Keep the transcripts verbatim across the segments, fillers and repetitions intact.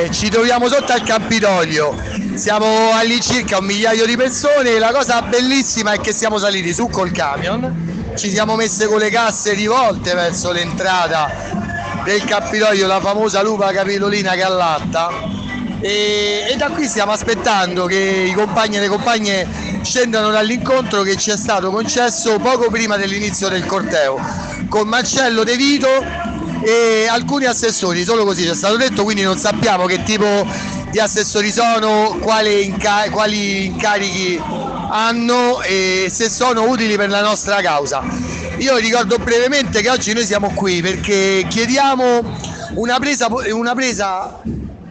ci troviamo sotto al Campidoglio, siamo all'incirca un migliaio di persone. La cosa bellissima è che siamo saliti su col camion, ci siamo messe con le casse rivolte verso l'entrata del Campidoglio, la famosa lupa capitolina che allatta, e, e da qui stiamo aspettando che i compagni e le compagne scendano dall'incontro che ci è stato concesso poco prima dell'inizio del corteo con Marcello De Vito e alcuni assessori, solo così ci è stato detto, quindi non sappiamo che tipo di assessori sono, quali, inca- quali incarichi hanno e se sono utili per la nostra causa. Io ricordo brevemente che oggi noi siamo qui perché chiediamo una presa, una presa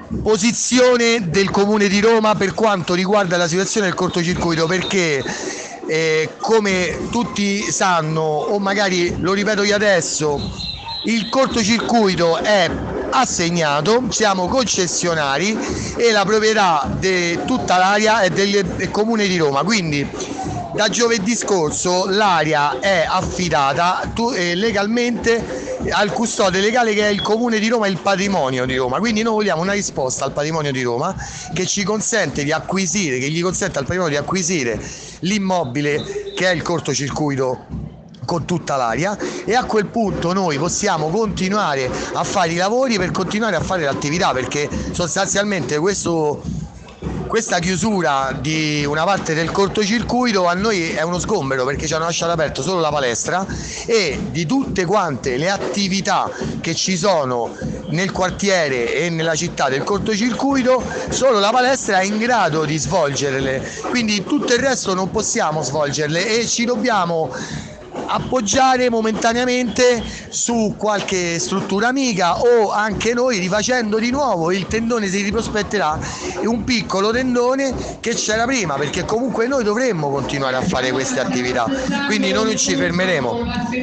posizione del Comune di Roma per quanto riguarda la situazione del cortocircuito, perché eh, come tutti sanno, o magari lo ripeto io adesso, il cortocircuito è assegnato, siamo concessionari e la proprietà di tutta l'area è del, del Comune di Roma, quindi da giovedì scorso l'area è affidata tu, eh, legalmente al custode legale che è il Comune di Roma e il patrimonio di Roma. Quindi noi vogliamo una risposta al patrimonio di Roma che ci consente di acquisire, che gli consente al patrimonio di acquisire l'immobile che è il cortocircuito con tutta l'area, e a quel punto noi possiamo continuare a fare i lavori per continuare a fare l'attività, perché sostanzialmente questo questa chiusura di una parte del cortocircuito a noi è uno sgombero, perché ci hanno lasciato aperto solo la palestra e di tutte quante le attività che ci sono nel quartiere e nella città del cortocircuito solo la palestra è in grado di svolgerle, quindi tutto il resto non possiamo svolgerle e ci dobbiamo appoggiare momentaneamente su qualche struttura amica, o anche noi rifacendo di nuovo il tendone si riprospetterà un piccolo tendone che c'era prima, perché comunque noi dovremmo continuare a fare queste attività, quindi noi non ci fermeremo.